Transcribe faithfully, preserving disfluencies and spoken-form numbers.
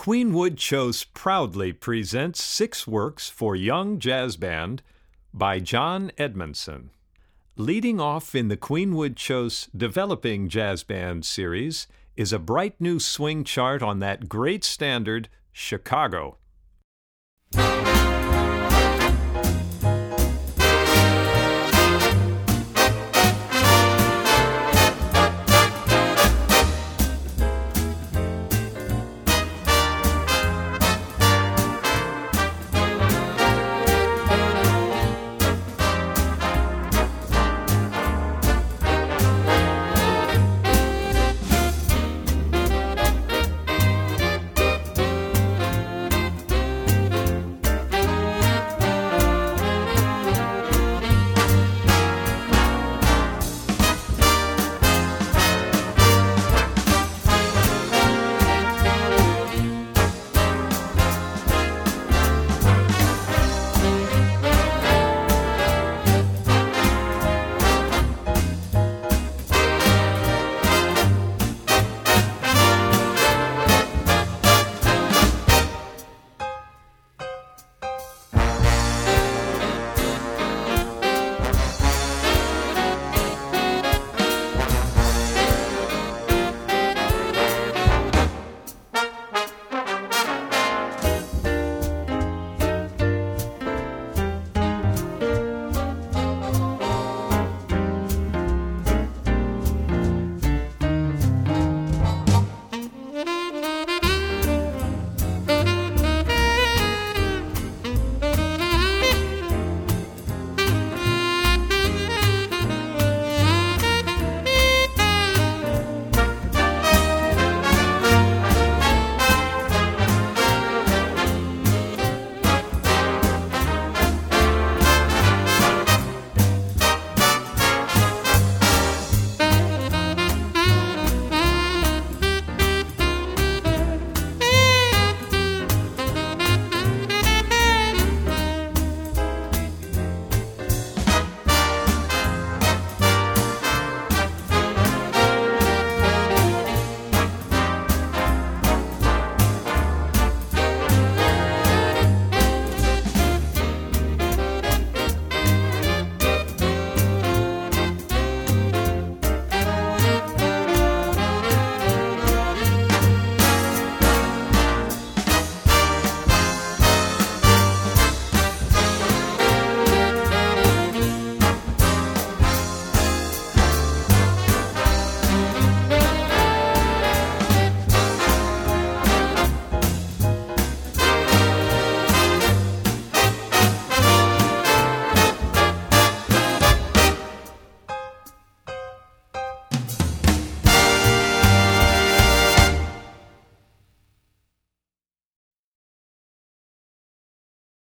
Queenwood Chose proudly presents Six Works for Young Jazz Band by John Edmondson. Leading off in the Queenwood Chose Developing Jazz Band series is a bright new swing chart on that great standard, Chicago.